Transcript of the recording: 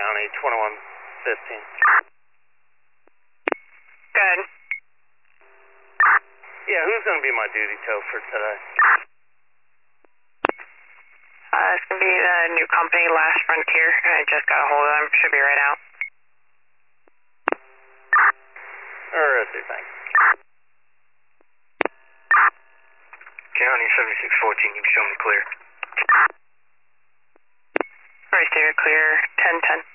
County, 2115. Good. Yeah, who's going to be my duty tow for today? It's going to be the new company, Last Frontier. I just got a hold of them. Should be right out. Alrighty, thanks. County 7614, you can show me clear. Receiver clear, 1010.